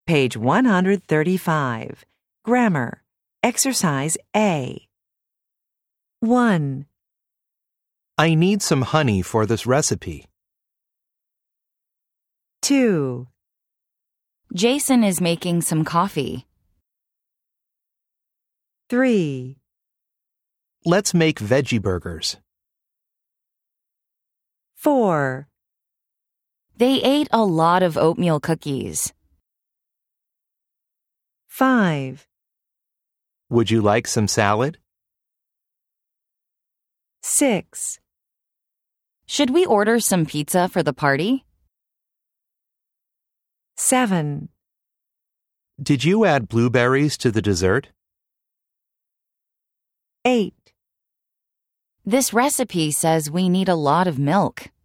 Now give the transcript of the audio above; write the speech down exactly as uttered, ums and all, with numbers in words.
Page one hundred thirty-five. Grammar. Exercise A. one. I need some honey for this recipe. two. Jason is making some coffee. three. Let's make veggie burgers. four. They ate a lot of oatmeal cookies. five. Would you like some salad? six. Should we order some pizza for the party? seven. Did you add blueberries to the dessert? eight. This recipe says we need a lot of milk.